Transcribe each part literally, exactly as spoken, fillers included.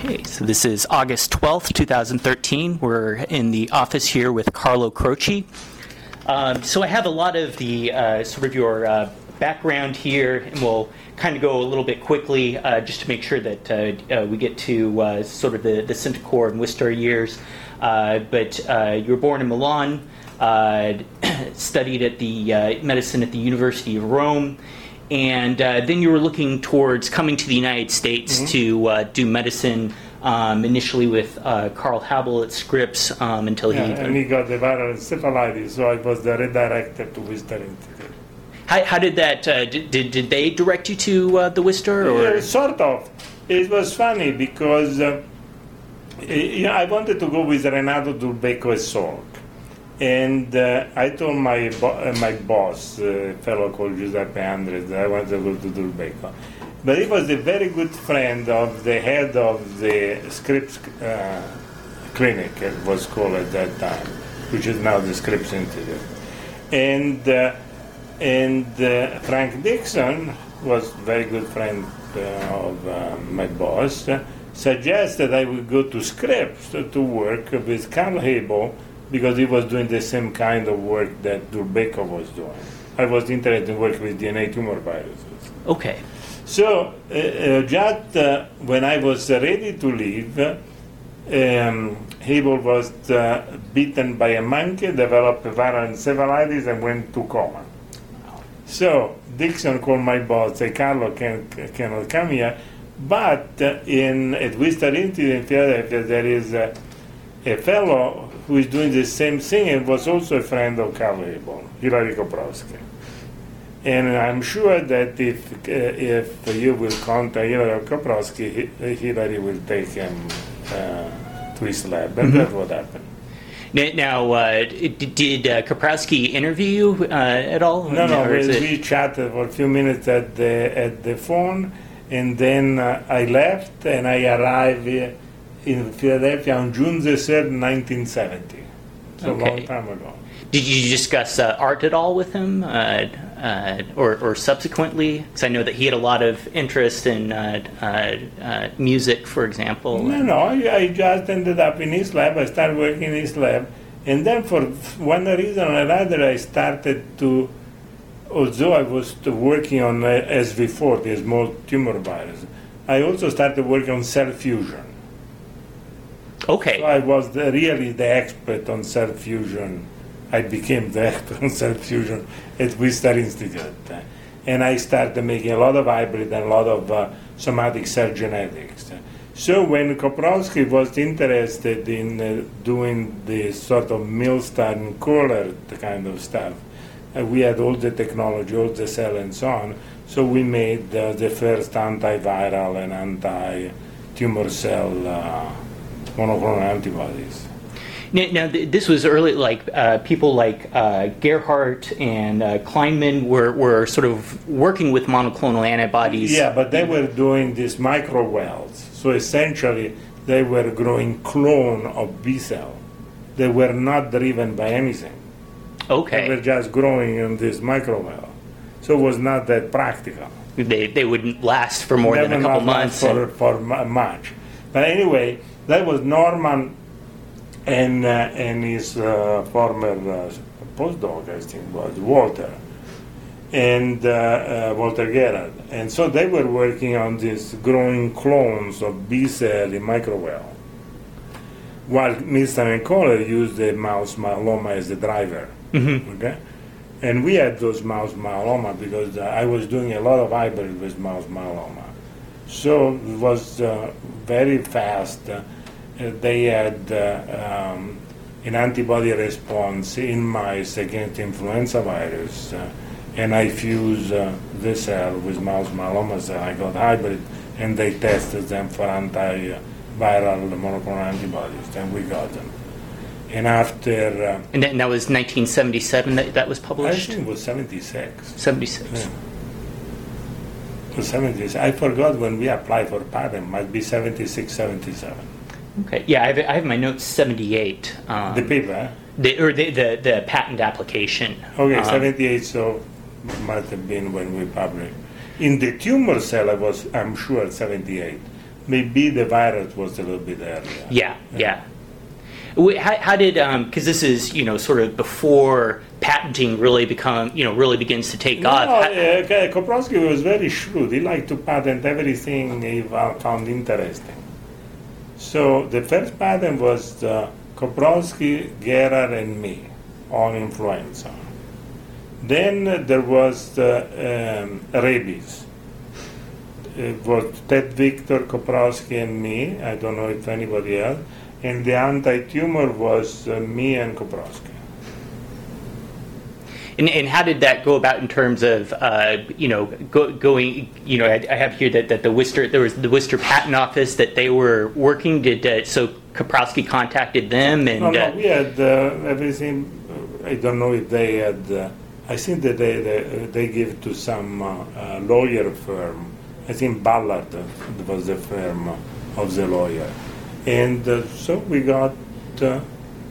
Okay, so this is August twelfth, twenty thirteen. We're in the office here with Carlo Croce. Um, so I have a lot of the uh, sort of your uh, background here, and we'll kind of go a little bit quickly uh, just to make sure that uh, uh, we get to uh, sort of the, the Centaur and Wistar years. Uh, but uh, you were born in Milan, uh, studied at the uh, medicine at the University of Rome, and uh, then you were looking towards coming to the United States mm-hmm. to uh, do medicine, um, initially with uh, Carl Habel at Scripps um, until yeah, he... and he got the viral encephalitis, so I was the redirected to Wistar Institute. How, how did that... Uh, did, did did they direct you to uh, the Wistar? Or? Yeah, sort of. It was funny because uh, you know, I wanted to go with Renato Dulbecco at Salk. And uh, I told my bo- uh, my boss, a fellow called Giuseppe Andres, that I wanted to go to Dulbecco. But he was a very good friend of the head of the Scripps uh, Clinic, it was called at that time, which is now the Scripps Institute. And, uh, and uh, Frank Dixon was a very good friend uh, of uh, my boss, uh, suggested I would go to Scripps to work with Carl Habel, because he was doing the same kind of work that Dulbecco was doing. I was interested in working with D N A tumor viruses. Okay. So, uh, uh, just uh, when I was ready to leave, um, Habel was uh, bitten by a monkey, developed viral encephalitis, and went to coma. So, Dixon called my boss, said, Carlo can, cannot come here, but uh, in, at Wistar Institute in Philadelphia, there is a, a fellow who is doing the same thing and was also a friend of Carl Habel, Hilary Koprowski. And I'm sure that if uh, if you will contact Hilary Koprowski, Hilary will take him uh, to his lab, and mm-hmm. that's what happened. Now, uh, did uh, Koprowski interview you uh, at all? No, no, we, it... we chatted for a few minutes at the, at the phone, and then uh, I left, and I arrived here in Philadelphia on June the third, nineteen seventy. So okay. A long time ago. Did you discuss uh, art at all with him, uh, uh, or, or subsequently? Because I know that he had a lot of interest in uh, uh, uh, music, for example. No, no, I, I just ended up in his lab. I started working in his lab. And then for one reason or another, I started to, although I was working on uh, S V four, the small tumor virus, I also started working on cell fusion. Okay. So I was the, really the expert on cell fusion. I became the expert on cell fusion at Wistar Institute. And I started making a lot of hybrid and a lot of uh, somatic cell genetics. So when Koprowski was interested in uh, doing this sort of Milstein Kohler kind of stuff, uh, we had all the technology, all the cell and so on. So we made uh, the first antiviral and anti-tumor cell uh, monoclonal antibodies. Now, now th- this was early, like uh, people like uh, Gerhardt and uh, Kleinman were, were sort of working with monoclonal antibodies. Yeah, but they were doing these microwells. So essentially, they were growing clone of B cell. They were not driven by anything. Okay. They were just growing in this microwell. So it was not that practical. They they wouldn't last for more they than a couple not months. For, for much. But anyway, that was Norman and uh, and his uh, former uh, postdoc, I think, was Walter, and uh, uh, Walter Gerard. And so they were working on these growing clones of B cell in microwell, while Milstein and Kohler used the mouse myeloma as the driver. Mm-hmm. Okay, and we had those mouse myeloma because uh, I was doing a lot of hybrid with mouse myeloma, so it was uh, very fast. Uh, they had uh, um, an antibody response in mice against influenza virus, uh, and I fused uh, the cell with mouse myeloma cell. I got hybrid, and they tested them for antiviral monoclonal antibodies, and we got them. And after... Uh, and, that, and that was nineteen seventy-seven that that was published? I think it was seventy-six. seventy-six. Yeah. It was seventy-six. I forgot when we applied for patent. It might be seventy-six, seventy-seven. Okay. Yeah, I have, I have my notes seventy-eight. Um, the paper, huh? The, or the, the, the patent application. Okay, um, seventy-eight, so might have been when we published. In the tumor cell, I was, I'm sure, seventy-eight. maybe the virus was a little bit earlier. Yeah, yeah. Wh- How, how did, because this is, you know, sort of before patenting really become, you know, really begins to take No, off. no, How- uh, Koprowski was very shrewd. He liked to patent everything he fo- found interesting. So the first patent was uh, Koprowski, Gerard, and me on influenza. Then uh, there was uh, um, rabies. It was Ted Victor, Koprowski, and me. I don't know if anybody else. And the anti-tumor was uh, me and Koprowski. And, and how did that go about in terms of, uh, you know, go, going, you know, I, I have here that, that the Worcester, there was the Worcester Patent Office that they were working, did, uh, so Koprowski contacted them and... No, no, uh, we had uh, everything. uh, I don't know if they had. Uh, I think that they they, they give to some uh, uh, lawyer firm. I think Ballard uh, was the firm of the lawyer, and uh, so we got uh,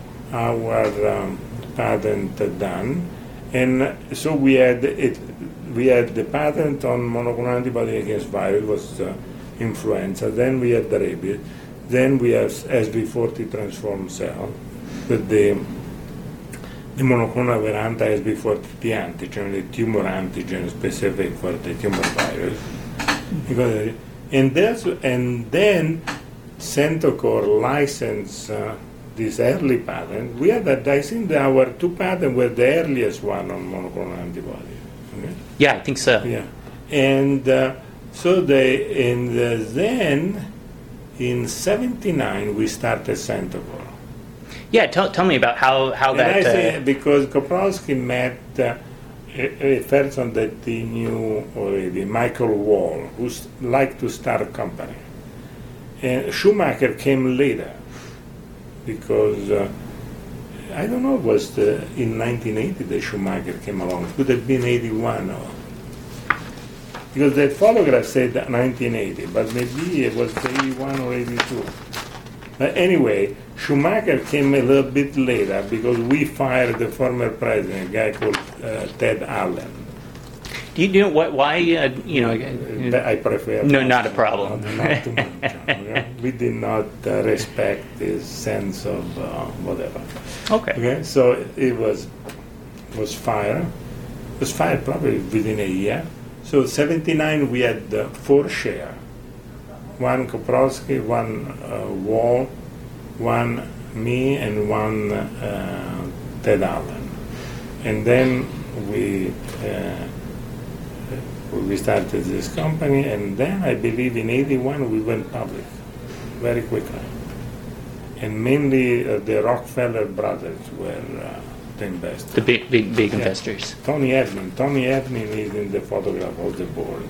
our um, patent done, and so we had it. We had the patent on monoclonal antibody against virus was uh, influenza. Then we had the rabies. Then we have S B forty transformed cell with the, the monoclonal were anti-S B forty antigen, the tumor antigen specific for the tumor virus. Because, and, that's, and then Centocor licensed uh, this early patent. We had, that, I think that our two patents were the earliest one on monoclonal antibody. Okay? Yeah, I think so. Yeah. And uh, so they, and uh, then, in seventy-nine, we started Centocor. Yeah, tell, tell me about how, how And that... I uh, say, because Koprowski met uh, a, a person that he knew already, Michael Wall, who liked to start a company. And Schumacher came later, because uh, I don't know, it was the, in nineteen eighty that Schumacher came along. It could have been eighty-one. Or, because the photograph said nineteen eighty, but maybe it was eighty-one or eighty-two. But anyway, Schumacher came a little bit later because we fired the former president, a guy called uh, Ted Allen. Do you know what, why, uh, you know... But I prefer... No, not a problem. Not, not too much. Okay? We did not uh, respect his sense of uh, whatever. Okay. Okay, so it was was fired. It was fired probably within a year. So seventy-nine we had uh, four share. One Koprowski, one uh, Wall, one me, and one uh, Ted Allen. And then we uh, we started this company, and then I believe in eighty-one we went public very quickly. And mainly uh, the Rockefeller brothers were uh, the investors. The big, big, big Yeah. investors. Tony Evnin. Tony Evnin is in the photograph of the board.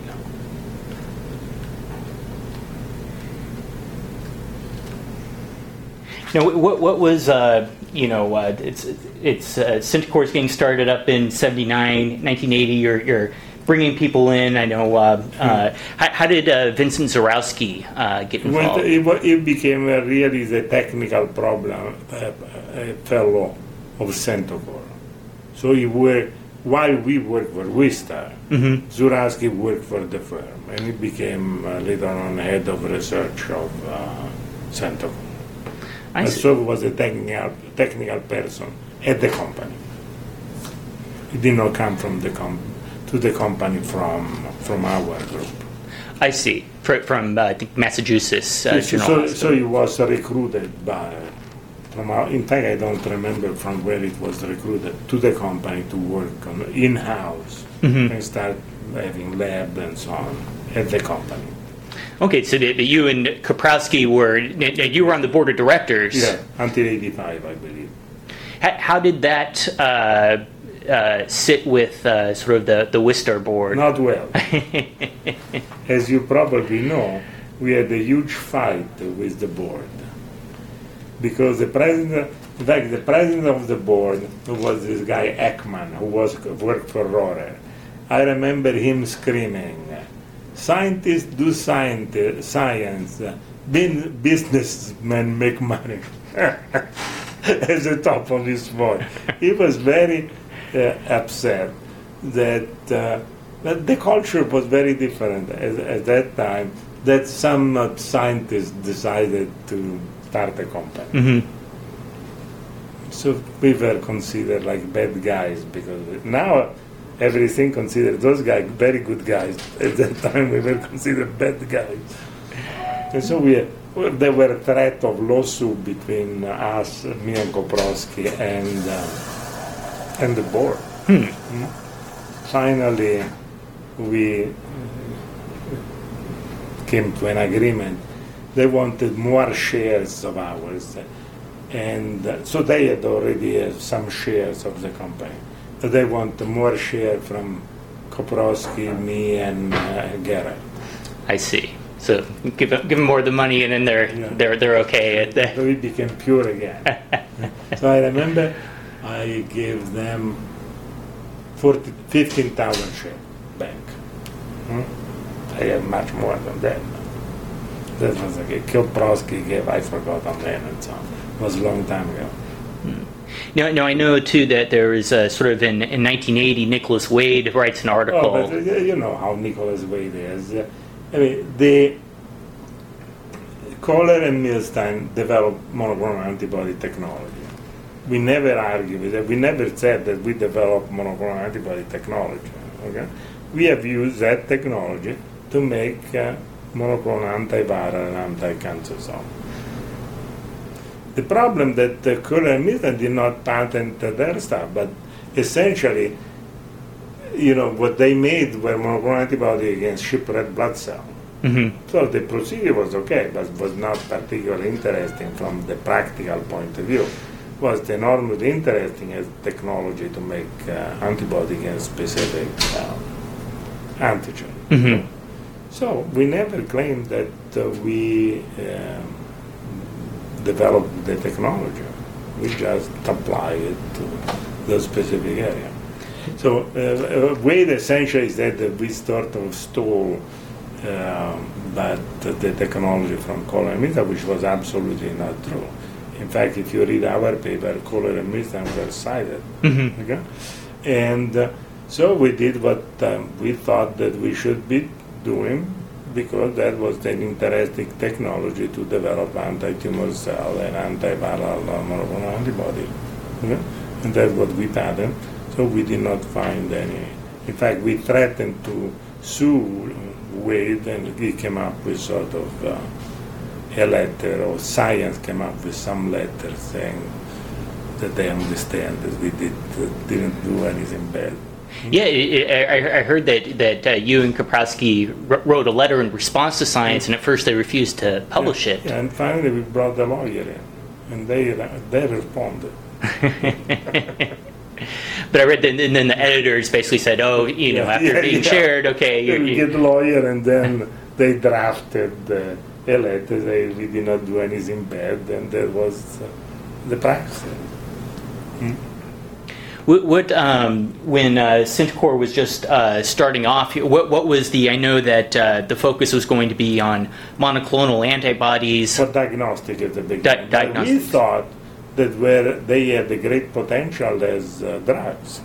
Now, what, what was, uh, you know, uh, it's, it's uh, Centocor's getting started up in seventy-nine, nineteen eighty, you're, you're bringing people in. I know, uh, uh, how, how did uh, Vincent Zarowski uh, get Well, involved? it, wa- it became a really the technical problem uh, uh, fellow of Centocor. So he worked, while we worked for Wistar, Mhm. Zurowski worked for the firm, and he became uh, later on head of research of uh, Centocor. I And see. so was a technical, technical person at the company. He did not come from the com- to the company from from our group. I see. Fr- From, uh, I think, Massachusetts uh, so, General so, Hospital. so he was recruited by, from our, in fact, I don't remember from where it was recruited to the company to work on in-house Mhm. and start having lab and so on at the company. Okay, so that that you and Koprowski were, that you were on the board of directors. Yeah, until eighty-five, I believe. How, how did that uh, uh, sit with uh, sort of the, the Wistar board? Not well. As you probably know, we had a huge fight with the board because the president, in fact, the president of the board was this guy Ekman, who was worked for Rohrer. I remember him screaming, "Scientists do science, science. Bin- businessmen make money." At the top of his voice, he was very uh, upset that. Uh, But the culture was very different. At, at that time, that some uh, scientists decided to start a company. Mm-hmm. So we were considered like bad guys because now everything considered those guys very good guys. At that time we were considered bad guys. And so we, well, there were a threat of lawsuit between us, me and Koprowski, and uh, and the board. Hmm. Mm. Finally, we came to an agreement. They wanted more shares of ours, and uh, so they had already uh, some shares of the company. But they want more share from Koprowski, me, and uh, Gerard. I see. So give them, give them more of the money, and then they're Yeah. they're they're okay at the. So we became pure again. So I remember I gave them fifteen thousand shares back. Hmm? I have much more than that. That was like Koprowski gave, I forgot on when and so on. It was a long time ago. Now, now I know too that there was a sort of in, in nineteen eighty, Nicholas Wade writes an article. Oh, but uh, you know how Nicholas Wade is. Uh, I mean, the Kohler and Milstein developed monoclonal antibody technology. We never argued with it. We never said that we developed monoclonal antibody technology. Okay, we have used that technology to make uh, monoclonal antiviral and anti-cancer cells. The problem that uh, Kohler and Milstein did not patent uh, their stuff, but essentially, you know, what they made were monoclonal antibody against shipwrecked blood cell. Mm-hmm. So the procedure was okay, but was not particularly interesting from the practical point of view. It was enormously interesting as technology to make uh, antibody against specific uh, antigen. Mm-hmm. So we never claimed that uh, we um, developed the technology. We just apply it to the specific area. So uh, uh, Wade essentially said that we sort of stole um, but the technology from Kohler and Milstein, which was absolutely not true. In fact, if you read our paper, Kohler and Milstein were cited. Mm-hmm. Okay? And uh, so we did what um, we thought that we should be doing, because that was an interesting technology to develop anti-tumor cell and antiviral monoclonal antibody. Okay? And that's what we patented. So we did not find any. In fact, we threatened to sue Wade, and he came up with sort of uh, a letter, or Science came up with some letter saying that they understand that we did, uh, didn't do anything bad. Yeah, it, it, I, I heard that that uh, you and Koprowski wr- wrote a letter in response to Science, and at first they refused to publish yeah, it. Yeah, and finally we brought the lawyer in, and they they responded. But I read that, and then the editors basically said, "Oh, you know, Yeah, after yeah, being yeah. shared, okay, They you're, we you get the lawyer, and then they drafted uh, a letter saying we did not do anything bad, and that was uh, the practice. Hmm? What, what um, when uh, Synthcore was just uh, starting off, what, what was the? I know that uh, the focus was going to be on monoclonal antibodies. For diagnostic at the beginning. Di- But we diagnostics. thought that where they had a great potential as uh, drugs.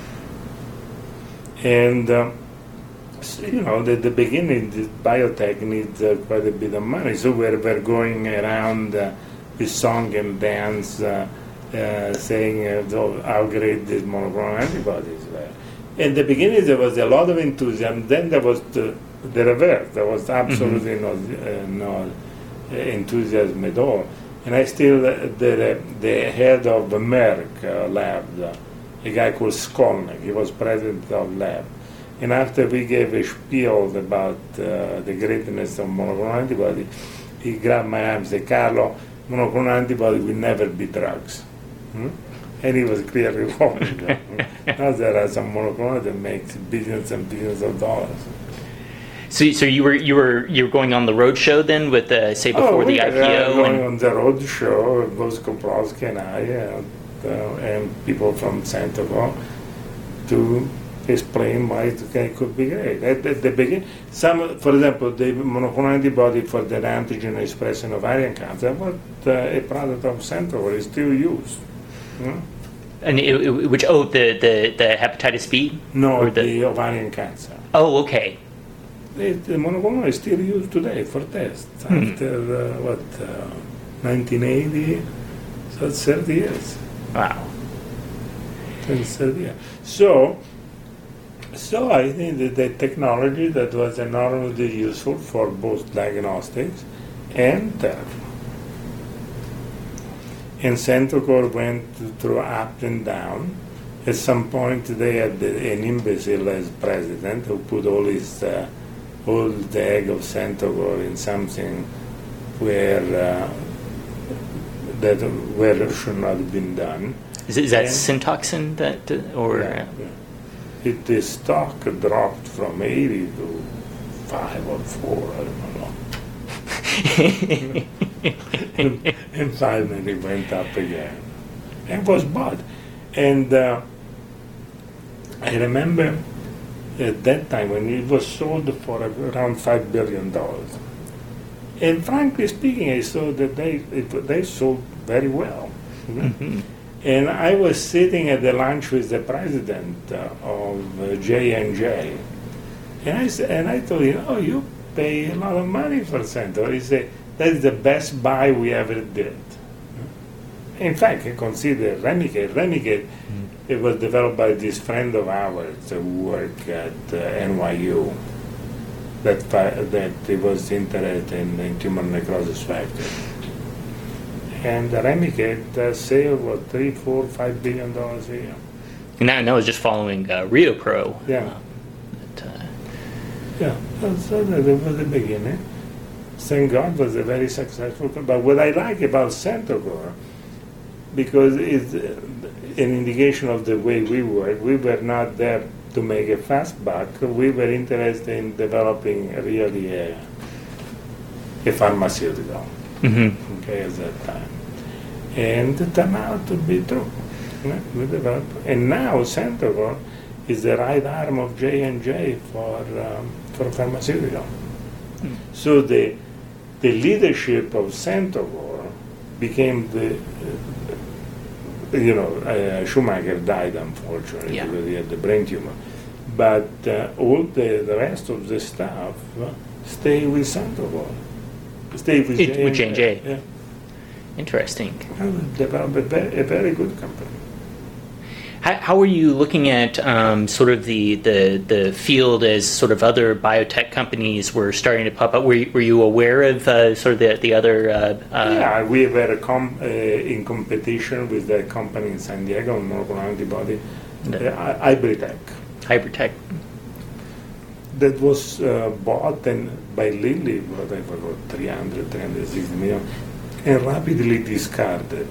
And, um, so, you know, at the beginning, the biotech needs uh, quite a bit of money. So we're, we're going around uh, with song and dance, uh, uh, saying uh, how great these monoclonal antibodies were. In the beginning, there was a lot of enthusiasm. Then there was the, the reverse. There was absolutely mm-hmm. no, uh, no enthusiasm at all. And I still, uh, the, the head of the Merck uh, lab, uh, a guy called Skolnick, he was president of lab. And after we gave a spiel about uh, the greatness of monoclonal antibody, he grabbed my arm and said, "Carlo, monoclonal antibody will never be drugs." Hmm? And he was clearly wrong. Now there are some monoclonal that makes billions and billions of dollars. So, so you were you were you were going on the road show then with uh, say before oh, the we I P O were going and on the road show, both Koprowski and I, and, uh, and people from Centerville, to explain why it okay, could be great. At, at the beginning, some, for example, the monoclonal antibody for the antigen expressed in ovarian cancer was uh, a product of Centerville, is still used. Hmm? and it, it, which oh the, the, the hepatitis B No, or the, ovarian cancer. oh okay it, the monoclonal is still used today for tests Hmm. after uh, what uh, nineteen eighty, so it's thirty years. Wow. It's thirty years. So, so I think that the technology that was enormously useful for both diagnostics and therapy. And Centocor went through up and down. At some point, they had an imbecile as president who put all his uh, all the egg of Centocor in something where uh, that where it should not have been done. Is, is that And- Syntoxin that, uh, or? Yeah, yeah. It, the stock dropped from eighty to five or four, I don't know. and, and finally it went up again. It was bought. And uh, I remember at that time when it was sold for around five billion dollars. And frankly speaking, I saw that they, it, they sold very well. Mhm. And I was sitting at the lunch with the president uh, of uh, J and J, and I said, and I told him, "Oh, you pay a lot of money for Centocor." He said, "That's the best buy we ever did." In fact, he considered Remicade. Remicade, it was developed by this friend of ours who worked at uh, N Y U. That fi- that he was interested in, in tumor necrosis factor. And the Remicade uh, sale was three, four, five billion dollars a year. And that, and that was just following uh, Rio Pro. Yeah. Uh, that, uh, Yeah, so so that was the beginning. Thank God was a very successful company. But what I like about Centocor, because it's uh, an indication of the way we work, we were not there to make a fast buck. We were interested in developing really a, a pharmaceutical. mhm. Okay, at that time. And it turned out to be true. Yeah, we developed. And now Centocor is the right arm of J and J for um, for pharmaceutical. So the the leadership of Centocor became the uh, you know uh, Schumacher died unfortunately Yeah. because he had the brain tumor, but uh, all the, the rest of the staff uh, stay with Centocor. Stay with It- J with J and J. Yeah. Interesting. And developed a very, a very good company. How, how are you looking at um, sort of the, the the field as sort of other biotech companies were starting to pop up? Were you, were you aware of uh, sort of the the other? Uh, uh, Yeah, we were a com- uh, in competition with the company in San Diego, monoclonal antibody, uh, I- Ibritech, hybrid tech? that was uh, bought and by Lilly, what I forgot, three hundred, three hundred sixty million, and rapidly discarded.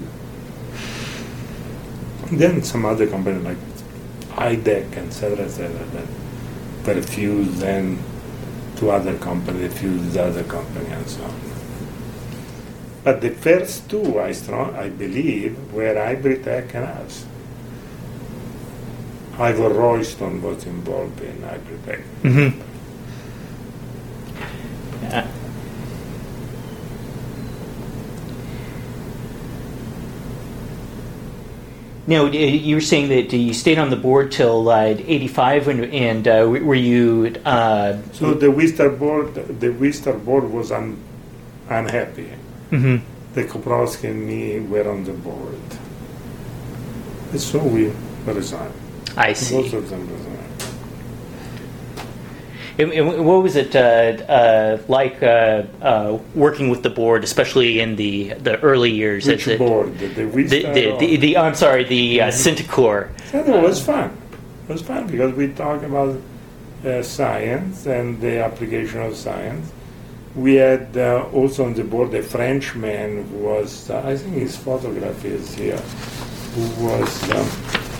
Then some other company like I D E C, et cetera, et cetera, that were fused then to other companies, fused to other company, and so on. But the first two, I strong, I believe, were Ibritech and us. Ivor Royston was involved in Ibritech. Mm-hmm. Yeah. Now, uh, you were saying that you stayed on the board till uh, eighty-five, and, and uh, were you? Uh, So the Wister board, the Wister board was un, unhappy. mhm. The Koprowski and me were on the board. And so we resigned. I see. Both of them resigned. And, and what was it uh, uh, like uh, uh, working with the board, especially in the, the early years? Which as it, board? The, the The, Wister the, or- the, the, I'm sorry, the uh, Centocor. And it was fun. It was fun because we talked about uh, science and the application of science. We had uh, also on the board a Frenchman who was, uh, I think his photograph is here, who was um,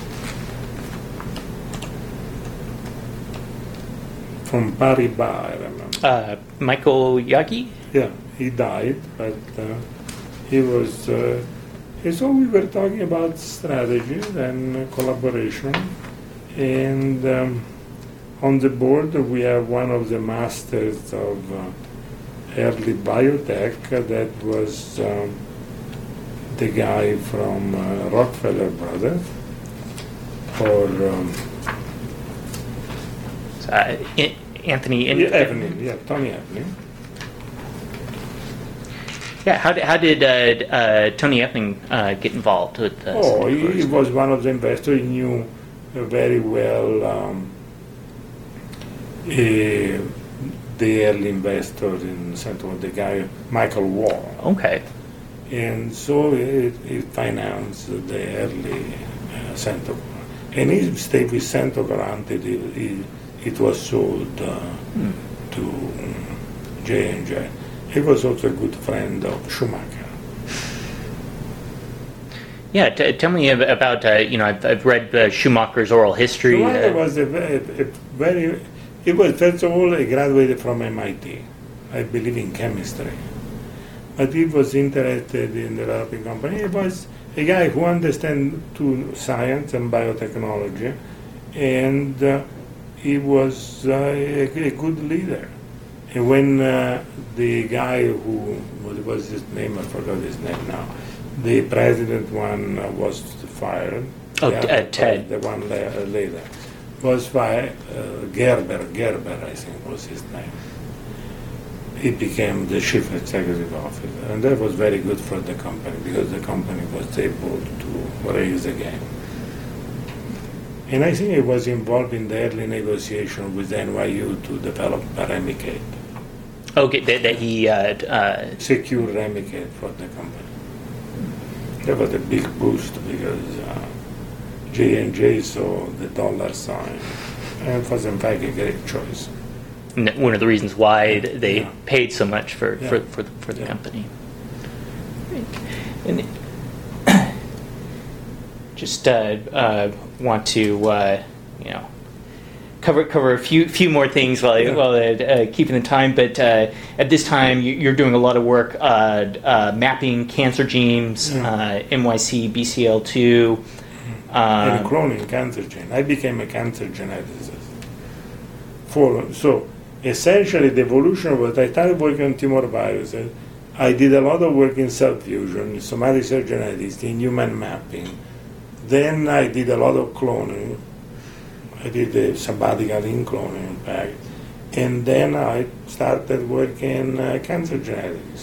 from Paribas, I remember. Uh, Michael Yagi? Yeah, he died, but uh, he was. Uh, and so we were talking about strategy and collaboration, and um, on the board we have one of the masters of uh, early biotech. Uh, that was um, the guy from uh, Rockefeller Brothers, or um, Uh, in, Anthony. And, Yeah, Evening, yeah, Tony Evening. Yeah, how did, how did uh, uh, Tony Epping uh, get involved with uh, Oh, Center he for- was one of the investors. He knew uh, very well um, eh, the early investor in Central, the guy Michael Wall. Okay. And so he, he financed the early uh, Centocor. And he stayed with Centocor until it, it, it was sold uh, Hmm. to um, J and J. He was also a good friend of Schumacher. Yeah, t- tell me ab- about, uh, you know, I've, I've read uh, Schumacher's oral history. Schumacher uh, was a very, a very, he was first of all a graduate from M I T, I believe in chemistry. But he was interested in developing company. He was a guy who understands to science and biotechnology, and uh, he was uh, a, a good leader. And when uh, the guy who, what was his name, I forgot his name now, the president one uh, was fired. Oh, the uh, other Ted. The one la- later was fired. Uh, Gerber, Gerber, I think was his name. He became the chief executive officer, and that was very good for the company because the company was able to raise again. And I think he was involved in the early negotiation with N Y U to develop Remicade, Okay, that, that he, uh, uh, secure Remicade for the company. That was a big boost because uh, J and J saw the dollar sign, and it was in fact a great choice. n- one of the reasons why th- they Yeah. paid so much for, Yeah. for, for, the, for the Yeah. company. And just uh, uh, want to, uh, you know, cover cover a few few more things while Yeah. while uh, keeping the time. But uh, at this time, you- you're doing a lot of work uh, uh, mapping cancer genes, Yeah. uh, M Y C, B C L two. and Um, cloning cancer gene. I became a cancer geneticist. For, so essentially the evolution was I started working on tumor viruses. I did a lot of work in cell fusion, in somatic cell genetics, in human mapping. Then I did a lot of cloning. I did the sabbatical in cloning, in fact. And then I started working uh, cancer genetics.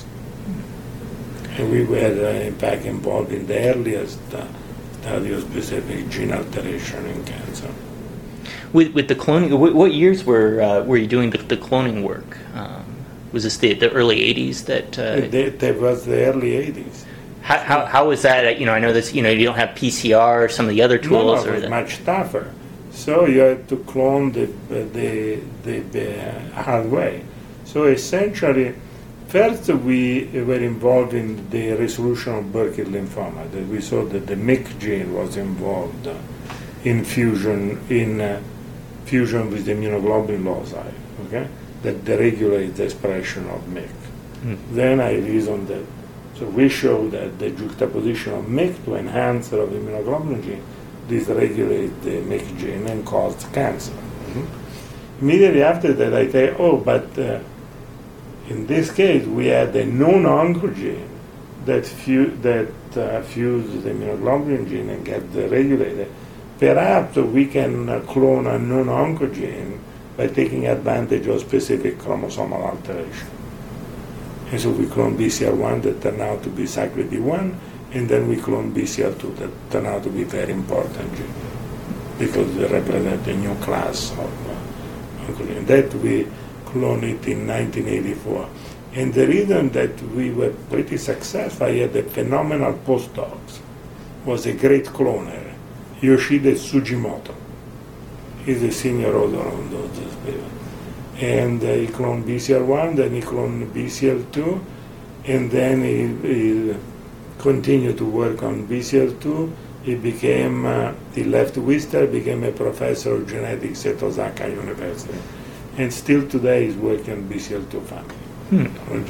And we were, uh, in fact, involved in the earliest uh, study of specific gene alteration in cancer. with with the cloning, what, what years were uh, were you doing the, the cloning work? Um, was this the, the early eighties that? Uh, That, that was the early eighties. how, how how was that? You know, I know this. You know, you don't have P C R or some of the other No, no, tools. it or was the, much tougher. So you had to clone the, the, the, the hard way. So essentially, first we were involved in the resolution of Burkitt lymphoma. That we saw that the M Y C gene was involved in fusion in uh, fusion with the immunoglobulin loci, okay, that deregulates the expression of M Y C. Hmm. Then I reasoned that. So we showed that the juxtaposition of M Y C to enhancer of immunoglobulin gene dysregulate the M Y C gene and cause cancer. Mhm. Immediately after that, I say, oh, but uh, in this case, we had a non-oncogene that, fu- that uh, fused the immunoglobulin gene and get regulated. Perhaps we can uh, clone a non-oncogene by taking advantage of specific chromosomal alteration. And so we clone B C L one that turned out to be cyclin D one, and then we clone B C L two that turned out to be very important gene because they represent a new class of uh, oncogene. That we cloned it in nineteen eighty-four. And the reason that we were pretty successful, I had a phenomenal postdoc, was a great cloner, Yoshide Tsujimoto. He's a senior author on those papers. And uh, he cloned B C L one, then he cloned B C L two, and then he, he continued to work on B C L two. He became, uh, he left Worcester, became a professor of genetics at Osaka University. And still today he's working on B C L two family. Hmm.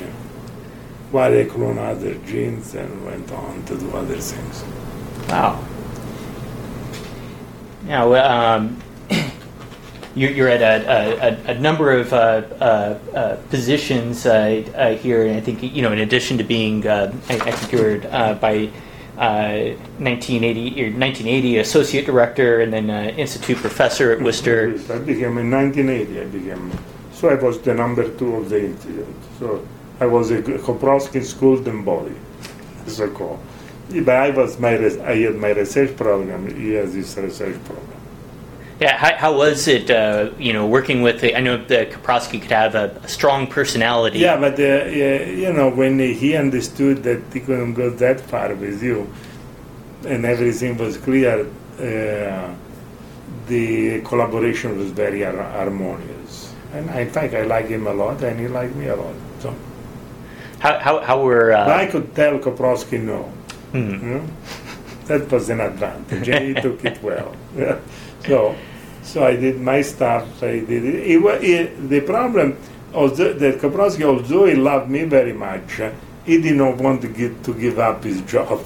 While they cloned other genes and went on to do other things. Wow. Now, um, you're, you're at a, a, a number of uh, uh, uh, positions uh, uh, here, and I think, you know, in addition to being, uh, I, I think you're uh, by uh, nineteen eighty, or nineteen eighty associate director, and then uh, institute professor at Worcester. I became in nineteen eighty. I became So I was the number two of the institute. So I was a Koprowski Golden Body, so called. But I was my res- I had my research program. He has his research program. Yeah, how, how was it, uh, you know, working with, the, I know that Koprowski could have a, a strong personality. Yeah, but, uh, yeah, you know, when he understood that he couldn't go that far with you, and everything was clear, uh, the collaboration was very har- harmonious. And in fact, I like him a lot, and he liked me a lot. So How, how, how were... Uh, but I could tell Koprowski no. hmm. You know? That was an advantage, and he took it well. Yeah. So, so I did my stuff. I did it. It, wa- it the problem was that Koprowski, although he loved me very much, uh, he did not want to give, to give up his job,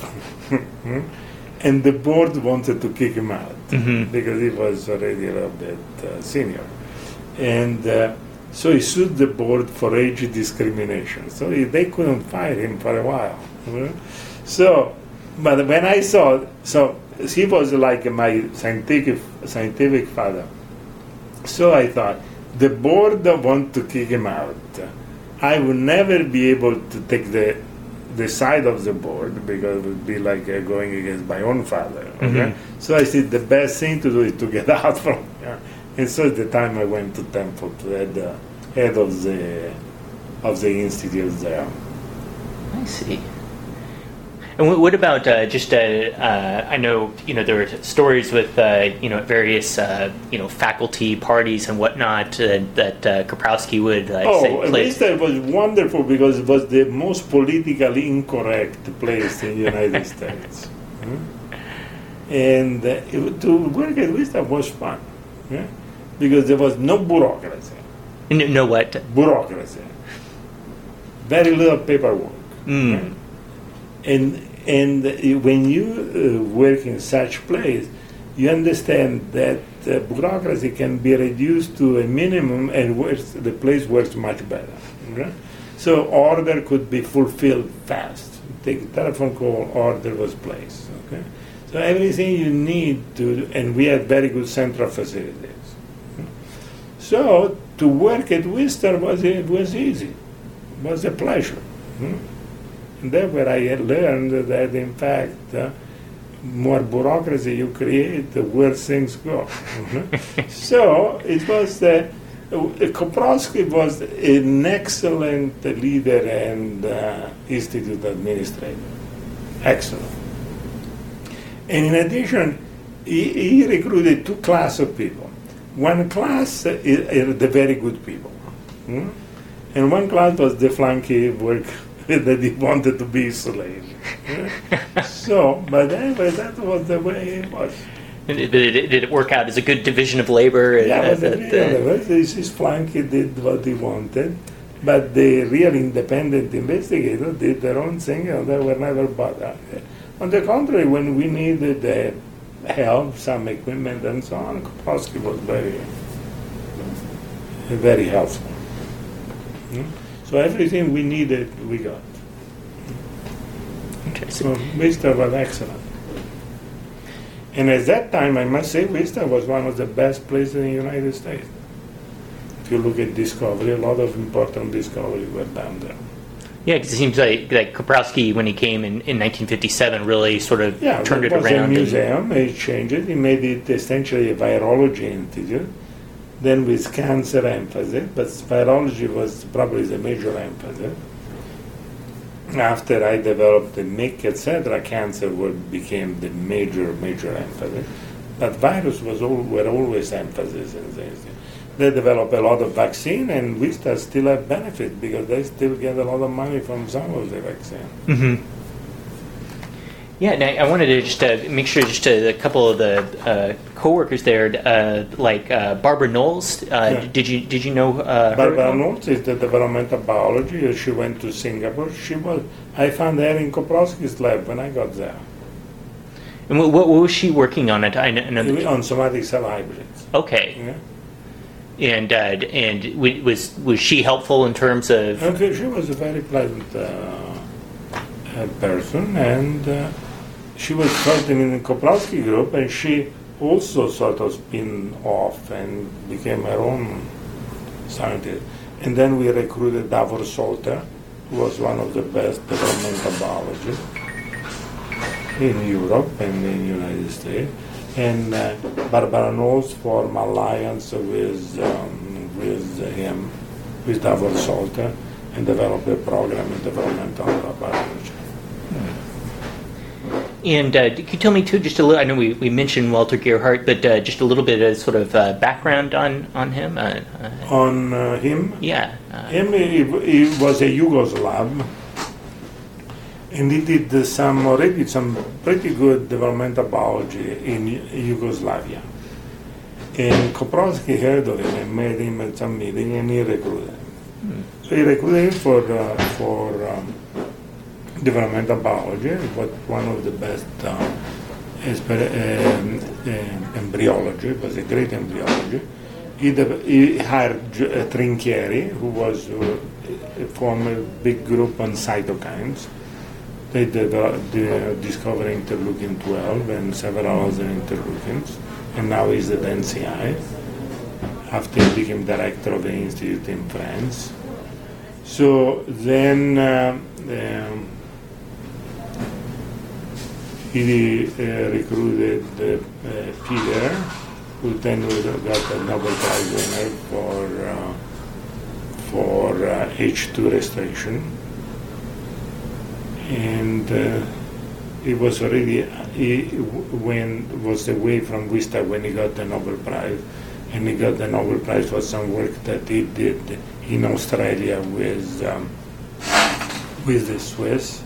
and the board wanted to kick him out Mhm. because he was already a little bit uh, senior, and uh, so he sued the board for age discrimination. So he, they couldn't fire him for a while. You know? So, but when I saw, so he was like my scientific scientific father. So I thought, the board want to kick him out. I would never be able to take the the side of the board because it would be like uh, going against my own father. Okay? Mhm. So I said the best thing to do is to get out from here. And so at the time I went to Temple to head the head of the of the institute there. I see. And what, what about uh, just, uh, uh, I know, you know, there were stories with, uh, you know, various, uh, you know, faculty parties and whatnot uh, that uh, Koprowski would uh, Oh, say, at play. least that was wonderful because it was the most politically incorrect place in the United States. Hmm? And uh, it, to work at Vista was fun, yeah? Because there was no bureaucracy. No, no what? Bureaucracy. Very little paperwork. Mm. Right? And and when you uh, work in such place, you understand that uh, bureaucracy can be reduced to a minimum, and works, the place works much better. Okay? So order could be fulfilled fast. Take a telephone call, order was placed. Okay? So everything you need to, and we had very good central facilities. So to work at Worcester was it was easy, was a pleasure. Hmm? And that's where I had learned that, in fact, uh, more bureaucracy you create, the worse things go. So it was, uh, Koprowski was an excellent leader and uh, institute administrator. Excellent. And in addition, he, he recruited two classes of people. One class is, is the very good people. Hmm? And one class was the flunky work that he wanted to be a slave. Yeah? So, but anyway, that was the way it was. Did it, did it work out as a good division of labor? Yeah, uh, but the that, real, uh, this is flunky did what he wanted, but the real independent investigator did their own thing, and they were never bothered. On the contrary, when we needed uh, help, some equipment and so on, Koprowski was very, very helpful. Hmm? So everything we needed, we got. Interesting. So Vista was excellent. And at that time, I must say, Vista was one of the best places in the United States. If you look at discovery, a lot of important discoveries were done there. Yeah, because it seems like, like Koprowski, when he came in, in nineteen fifty-seven, really sort of Yeah, turned it it was around. a and- museum. He changed it. He made it essentially a virology institute. Then with cancer emphasis, but virology was probably the major emphasis. After I developed the M I C, et cetera, cancer would, became the major, major emphasis. But virus was all, were always emphasis in this. They developed a lot of vaccine, and we still still have benefit because they still get a lot of money from some of the vaccine. Mm-hmm. Yeah, and I, I wanted to just uh, make sure just uh, a couple of the uh, coworkers there, uh, like uh, Barbara Knowles. Uh, Yeah. Did you did you know uh, Barbara her? Knowles is the developmental biology. She went to Singapore. She was. I found her in Koprowski's lab when I got there. And what, what was she working on? It I know. I know that- On somatic cell hybrids. okay, Yeah. and uh, and w- was was she helpful in terms of? Okay, she was a very pleasant uh, uh, person, and uh, she was sort of in the Koprowski group, and she also sort of spin off and became her own scientists. And then we recruited Davor Solter, who was one of the best developmental biologists in Europe and in the United States. And uh, Barbara Knowles formed alliance with, um, with him, with Davor Solter, and developed a program in developmental biology. And uh, can you tell me too, just a little? I know we, we mentioned Walter Gerhardt, but uh, just a little bit of sort of uh, background on on him. Uh, uh, on uh, him, yeah, uh, him he, he was a Yugoslav, and he did uh, some already some pretty good developmental biology in Yugoslavia. And Koprowski heard of him and met him at some meeting, and he recruited him. Hmm. So he recruited him for uh, for. Um, developmental biology, but one of the best uh, esper- um, uh, embryology, was a great embryology. He, de- he hired J- uh, Trinchieri, who was uh, formed a big group on cytokines. They developed, uh, discovered interleukin twelve and several other interleukins, and now he's at N C I, after he became director of the institute in France. So then uh, um, he uh, recruited uh, Peter, who then got a Nobel Prize winner for uh, for uh, H two restriction, and uh, he was already he when was away from Vista when he got the Nobel Prize, and he got the Nobel Prize for some work that he did in Australia with um, with the Swiss.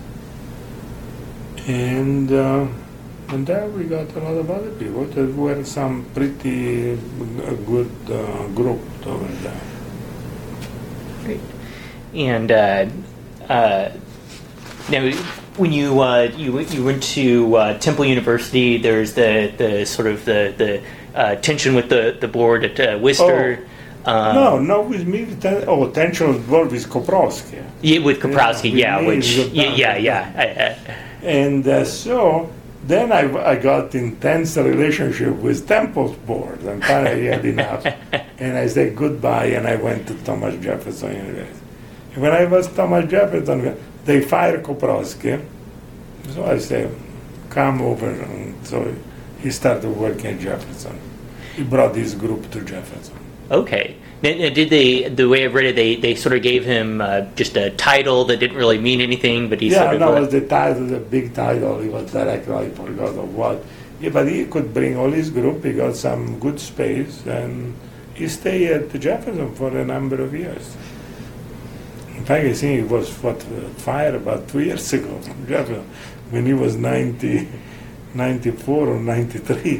And uh, and there we got a lot of other people. There were some pretty uh, good uh, group over there. Great. And uh, uh, now, when you uh, you you went to uh, Temple University, there's the, the sort of the the uh, tension with the, the board at uh, Worcester. Oh. Um, no, no, with me. Ten- oh, tension with board with Koprowski. Yeah, with Koprowski, yeah, yeah which yeah, yeah, yeah. I, I, And uh, so then I, I got intense relationship with Temple's board, and finally I had enough. And I said goodbye, and I went to Thomas Jefferson University. And when I was Thomas Jefferson, they fired Koprowski. So I said, come over. And so he started working at Jefferson. He brought this group to Jefferson. Okay. Now, did they, the way I've read it, they, they sort of gave him uh, just a title that didn't really mean anything, but he yeah, sort of... that uh, was the title, the big title. He was director, I forgot of what. Yeah, but he could bring all his group. He got some good space, and he stayed at Jefferson for a number of years. In fact, I think he was what, fired about two years ago from Jefferson, when he was ninety, ninety-four or ninety-three.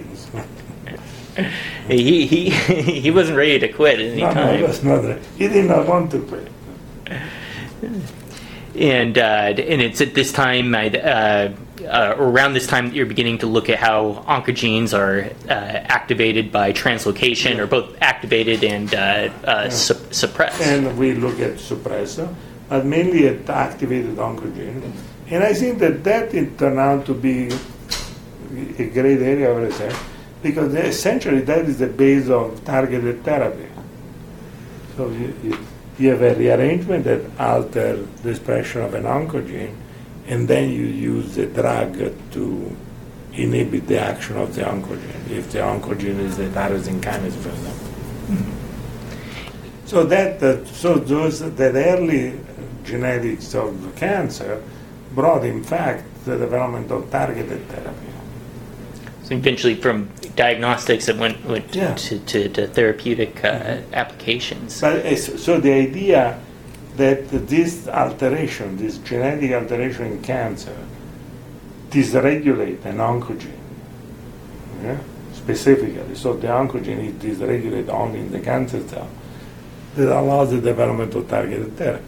he, he, he wasn't ready to quit at any no, time. No, he was not ready. He did not want to quit. And uh, and it's at this time, uh, uh, around this time, that you're beginning to look at how oncogenes are uh, activated by translocation, or both activated and uh, uh, yeah. su- suppressed. And we look at suppressor, but mainly at activated oncogene. And I think that that it turned out to be a great area of research, because essentially that is the base of targeted therapy. So you, you, you have a rearrangement that alters the expression of an oncogene, and then you use the drug to inhibit the action of the oncogene, if the oncogene is the tyrosine kinase, for example. Mm-hmm. So that uh, so those the early genetics of cancer brought, in fact, the development of targeted therapy. So eventually, from diagnostics, it went, went yeah. to, to, to therapeutic uh, mm-hmm. applications. But uh, so the idea that this alteration, this genetic alteration in cancer, dysregulate an oncogene, yeah? specifically. So the oncogene is dysregulated only in the cancer cell, that allows the development of targeted therapy.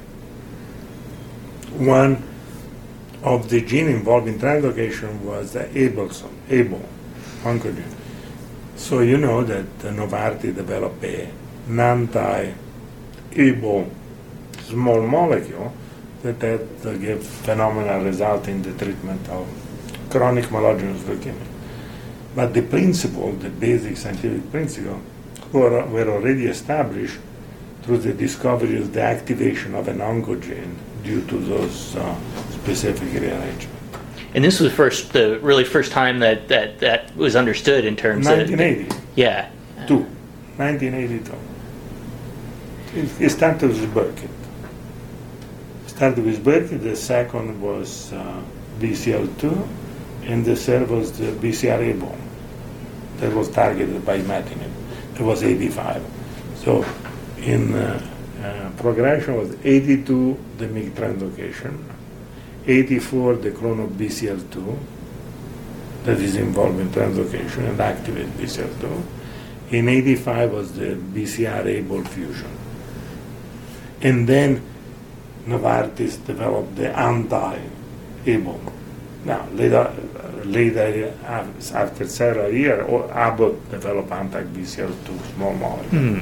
One of the gene involved in translocation was the Abelson, Abel oncogene. So you know that uh, Novartis developed a, an anti-Abel small molecule that, that uh, gave phenomenal result in the treatment of chronic myelogenous leukemia. But the principle, the basic scientific principle, were, were already established through the discovery of the activation of an oncogene due to those uh, specific rearrangements. And this was first, the really first time that, that, that was understood in terms nineteen eighty. of... Yeah. Two. nineteen eighty-two. It, it started with Burkitt. Started with Burkitt. The second was uh, B C L two, and the third was the B C R A bomb that was targeted by imatinib. It was eighty-five. So in uh, uh, progression was eighty-two the M Y C translocation, eighty-four the clone of B C L two that is involved in translocation and activate B C L two. In eighty-five was the B C R A ball fusion. And then Novartis developed the anti-A B O M. Now, later, uh, later uh, after several years, Abbott developed anti-B C L two small molecule. Hmm.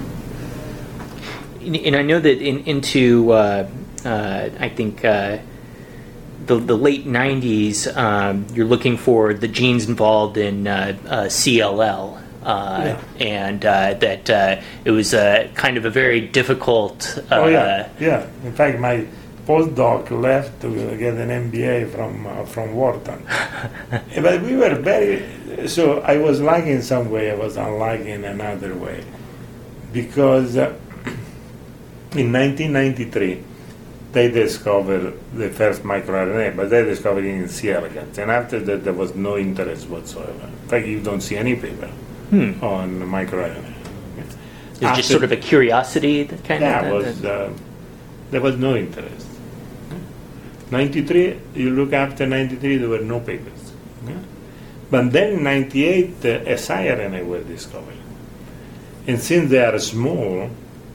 And, and I know that in, into, uh, uh, I think, uh, the, the late nineties, um, you're looking for the genes involved in uh, uh, C L L. Uh, yeah. And uh, that uh, it was uh, kind of a very difficult. Uh, oh yeah, yeah. In fact, my postdoc left to get an M B A from uh, from Wharton. But we were very. So I was lucky in some way. I was unlucky in another way, because uh, in nineteen ninety-three they discovered the first microRNA, but they discovered it in C. elegans, and after that there was no interest whatsoever. In fact, you don't see any paper. Hmm. On microRNA. It was just sort of a curiosity that kind yeah, of... Yeah, was, uh, there was no interest. ninety-three, you look after ninety-three, there were no papers. Yeah? But then in ninety-eight, uh, siRNA were discovered. And since they are small,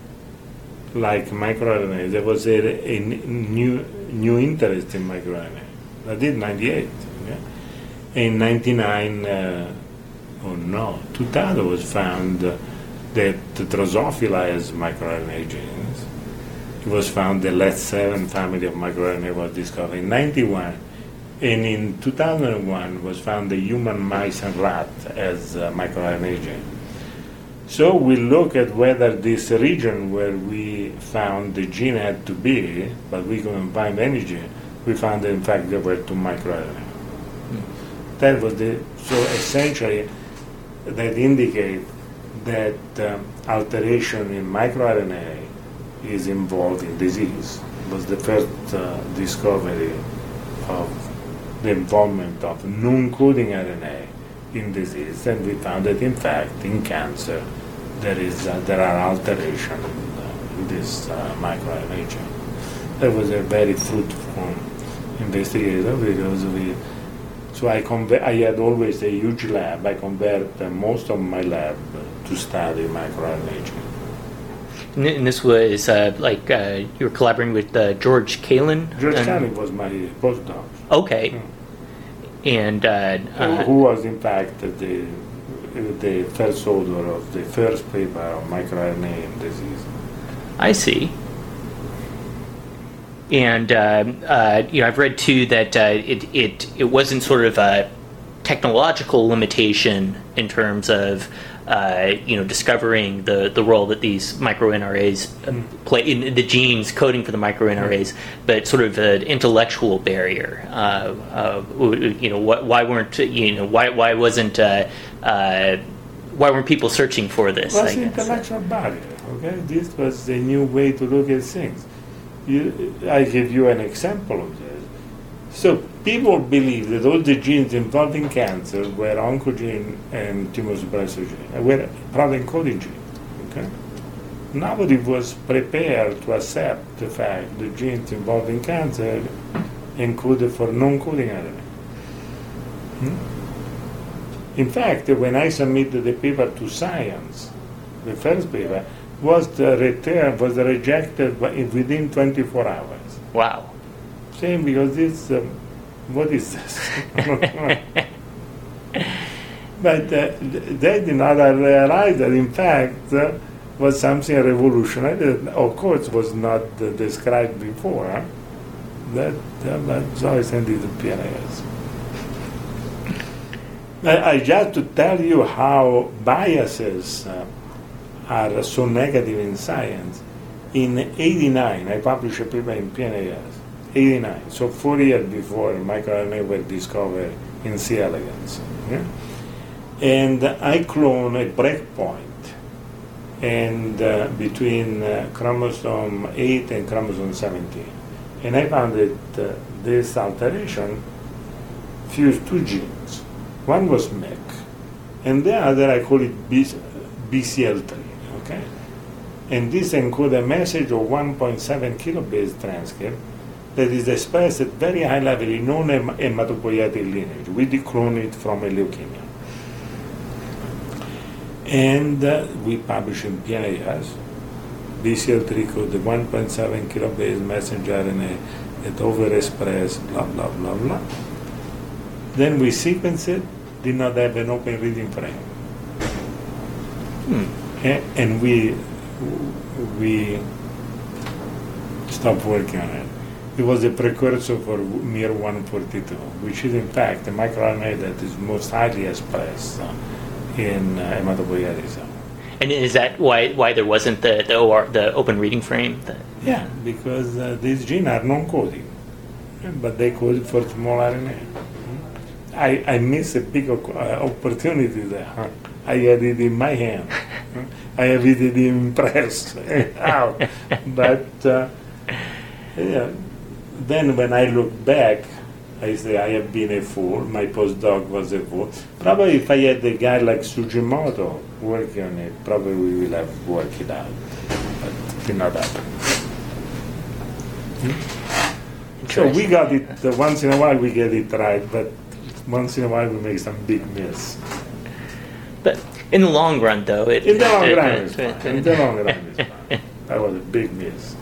like microRNA, there was a, a new new interest in microRNA. That did ninety-eight. Yeah? In ninety-nine, uh, oh no, two thousand was found uh, that Drosophila has microRNA genes. It was found the L E T seven family of microRNA was discovered in ninety-one. And in two thousand one was found the human mice and rat as uh, microRNA gene. So we look at whether this region where we found the gene had to be, but we couldn't find any gene, we found that in fact there were two microRNA. Mm. That was the, so essentially, that indicate that um, alteration in microRNA is involved in disease. It was the first uh, discovery of the involvement of non-coding R N A in disease, and we found that in fact in cancer there is uh, there are alterations in, in this uh, microRNA gene. That was a very fruitful investigation because we. So I, conver- I had always a huge lab. I convert uh, most of my lab to study microRNA gene. And this was uh, like uh, you were collaborating with uh, George Kalin? George Kalin was my postdoc. Okay. Yeah. And uh, uh, who was in fact the the first author of the first paper on microRNA in disease. I see. And uh, uh, you know, I've read too that uh, it it it wasn't sort of a technological limitation in terms of uh, you know discovering the, the role that these microRNAs mm. play in the genes coding for the microRNAs, mm. but sort of an intellectual barrier. Uh, uh, you know, wh- why weren't you know why why wasn't uh, uh, why weren't people searching for this? It was an intellectual barrier. Okay, this was a new way to look at things. You, I give you an example of this. So people believe that all the genes involved in cancer were oncogene and tumor suppressor gene, were protein coding genes. Okay? Nobody was prepared to accept the fact that genes involved in cancer encoded for non-coding R N A. Hmm? In fact, when I submitted the paper to Science, the first paper, was the return was rejected within twenty-four hours. Wow. Same because this, um, what is this? But uh, they did not realize that in fact uh, was something revolutionary that of course was not uh, described before. Huh? That uh, that's how I sent it to P N A S. I, I just to tell you how biases uh, are so negative in science. In eighty-nine, I published a paper in P N A S. eighty-nine, so four years before microRNA were discovered in C. elegans. Yeah? And I clone a breakpoint and uh, between uh, chromosome eight and chromosome seventeen. And I found that uh, this alteration fused two genes. One was M E C, and the other I call it B C L three. Okay? And this encodes a message of one point seven kilobase transcript that is expressed at very high level in non-hematopoietic lineage. We declone it from a leukemia. And uh, we publish in P N A S, B C L three code, the one point seven kilobase messenger R N A that overexpress, blah, blah, blah, blah. Then we sequence it, did not have an open reading frame. Hmm. And, and we, we stopped working on it. It was a precursor for M I R one forty-two, which is in fact a microRNA that is most highly expressed uh, in uh, hematopoietic cells. And is that why why there wasn't the the, O R, the open reading frame? The, yeah, because uh, these genes are non-coding, but they code for small R N A. I, I missed a big uh, opportunity there. Huh? I had it in my hand. I have it in press out. But uh, yeah, then when I look back, I say I have been a fool. My postdoc was a fool. Probably if I had a guy like Sugimoto working on it, probably we will have worked it out. But it did not happen. Hmm? So we got it, uh, once in a while we get it right, but once in a while we make some big miss. But in the long run, though, it, in the long it, run, it, it's fine. In the long run, it's fine. That was a big miss.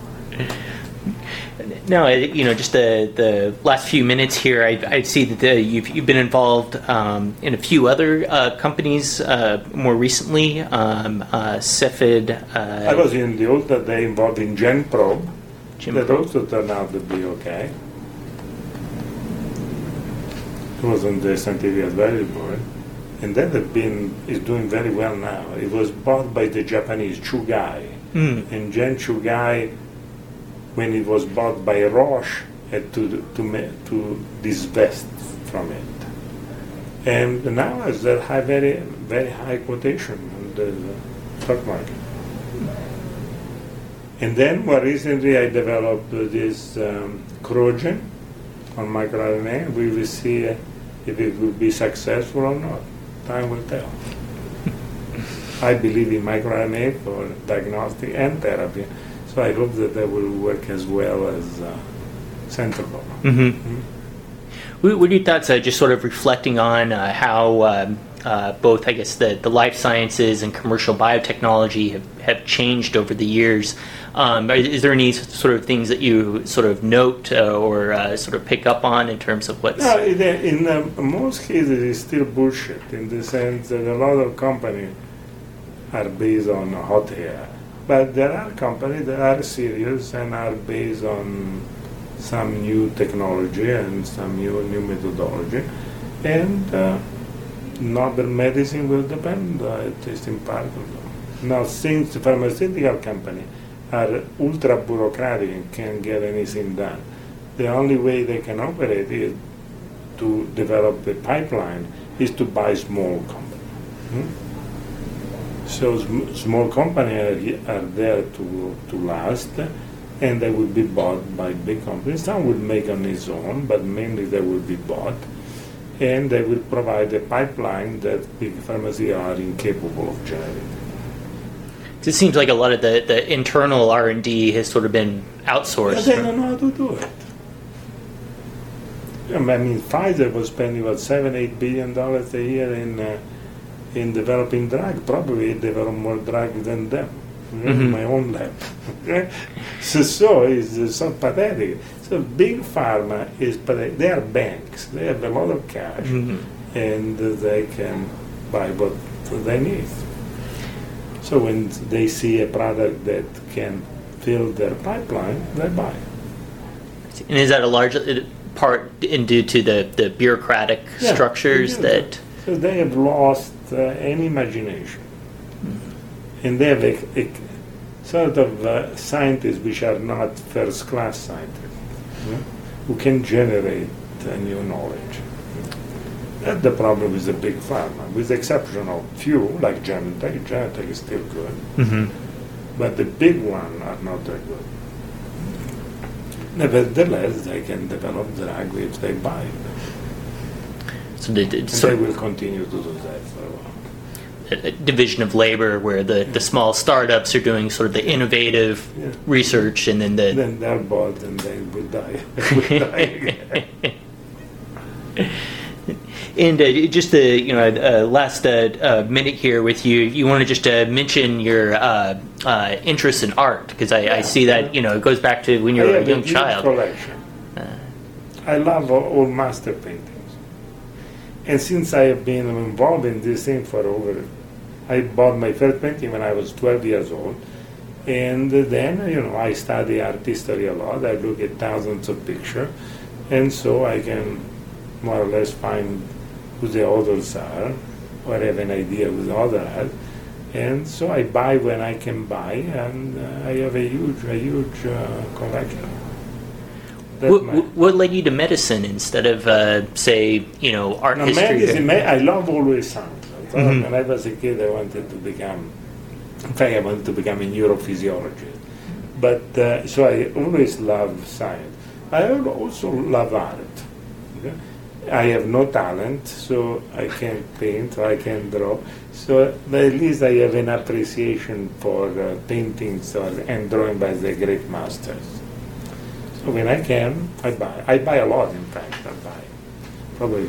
No, you know, just the the last few minutes here, I, I see that the, you've you've been involved um, in a few other uh, companies uh, more recently. Um, uh, Cepheid. Uh, I was in the old day involved in GenProbe. Gen that Probe. also turned out to be okay. It was on the scientific advisory board, and that had been is doing very well now. It was bought by the Japanese Chugai, mm. and Gen Chugai, when it was bought by Roche, had to to to divest from it, and now it's a high, very very high quotation on the stock market. And then more recently, I developed this um, Crogen on microRNA. We will see uh, if it will be successful or not. Time will tell. I believe in microRNA for diagnostic and therapy. So I hope that that will work as well as uh, Centrobol. Mm-hmm. Mm-hmm. What, what are your thoughts, uh, just sort of reflecting on uh, how um, uh, both, I guess, the, the life sciences and commercial biotechnology have, have changed over the years? Um, is there any sort of things that you sort of note uh, or uh, sort of pick up on in terms of what's... No, in, in uh, most cases it's still bullshit, in the sense that a lot of companies are based on hot air. But there are companies that are serious and are based on some new technology and some new new methodology. And uh, novel medicine will depend, uh, at least in part of them. Now, since the pharmaceutical company are ultra bureaucratic and can't get anything done, the only way they can operate is to develop a pipeline is to buy small companies. Hmm? So sm- small companies are, are there to, to last, and they will be bought by big companies. Some will make on its own, but mainly they will be bought, and they will provide a pipeline that big pharmacies are incapable of generating. It seems like a lot of the, the internal R and D has sort of been outsourced. But they don't know how to do it. I mean, Pfizer was spending about seven, eight billion dollars a year in uh, in developing drugs. Probably they develop more drugs than them. You know, mm-hmm. My own lab. so, so it's uh, so pathetic. So big pharma is pathetic. They are banks. They have a lot of cash, mm-hmm. and uh, they can buy what they need. So when they see a product that can fill their pipeline, they buy it. And is that a large part in due to the, the bureaucratic yeah, structures that... So they have lost uh, any imagination. Mm-hmm. and they have a, a sort of uh, scientists which are not first-class scientists, you know, who can generate uh, new knowledge. That's the problem with the big pharma, with the exception of few, like Genentech. Genentech is still good, Mm-hmm. but the big ones are not that good. Nevertheless, they can develop drug if they buy it. So the, the And sort they of will continue to do that for a while. a division of labor where the, the small startups are doing sort of the innovative Yeah. research, and then the Then they're bought and they will die. will die again. and uh, just the you know uh, last uh, uh, minute here with you, you want to just uh, mention your uh, uh, interest in art, because I, I see that you know it goes back to when you I were a have young huge child. collection. I love all, all master paintings. And since I have been involved in this thing for over, I bought my first painting when I was twelve years old. And then, you know, I study art history a lot. I look at thousands of pictures. And so I can more or less find who the authors are, or have an idea who the author are. And so I buy when I can buy, and uh, I have a huge, a huge uh, collection. That's What, my- what led you to medicine instead of uh, say you know art No, history? medicine, me- I love always science. I thought Mhm. When I was a kid, I wanted to become, in fact, I wanted to become a neurophysiologist. But, uh, so I always love science. I al- also love art. Okay? I have no talent, so I can't paint or I can't draw. So but at least I have an appreciation for uh, paintings or, and drawing by the great masters. So when I can, I buy. I buy a lot, in fact. I buy probably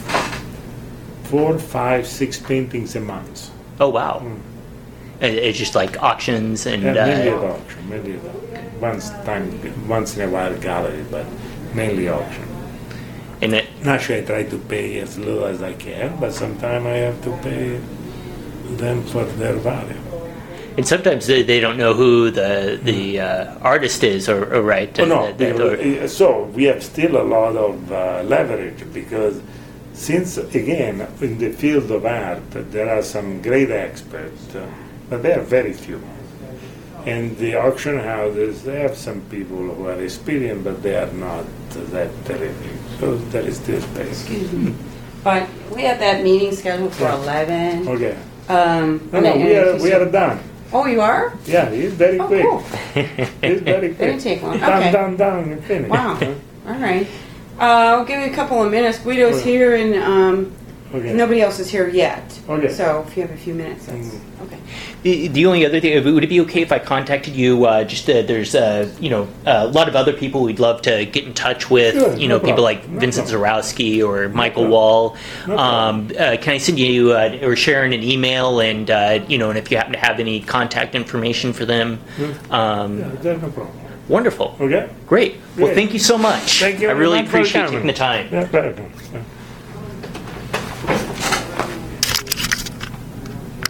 four, five, six paintings a month. Oh wow! Mm. And it's just like auctions and Yeah, mainly at uh, auction, mainly at auction. Once time, once in a while gallery, but mainly auction. and it, Naturally, I try to pay as little as I can, but sometimes I have to pay them for their value. and sometimes they, they don't know who the the uh, artist is, or, or right? Oh, no, that- that- or- because- so we have still a lot of uh, leverage because since, again, in the field of art, there are some great experts, uh, but they are very few. And the auction houses, they have some people who are experienced, but they are not that terrific. So there is still space. Excuse me. But we have that meeting scheduled for Yeah. eleven. Okay. Um, No, no, and- we are, and- we are done. Oh, you are? Yeah, he's very Oh, quick. cool. He's very quick. Didn't take long. Done, Okay. done, done, and finished. Wow. All right. Uh, I'll give you a couple of minutes. Guido's Okay. here, and um, Okay. nobody else is here yet. Okay. So if you have a few minutes, that's Mm. okay. The, the only other thing, would it be okay if I contacted you? Uh, just uh, there's uh, you know a lot of other people we'd love to get in touch with. Sure, you no know, people problem. like No Vincent problem. Zarowski or Michael problem. Wall. No um, uh, can I send you uh, or Sharon an email, and uh, you know, and if you happen to have any contact information for them, um, Yeah, there's no problem. wonderful, Okay? great. Well, Great. thank you so much. Thank you I very really much for appreciate coming. taking the time. Yeah, welcome.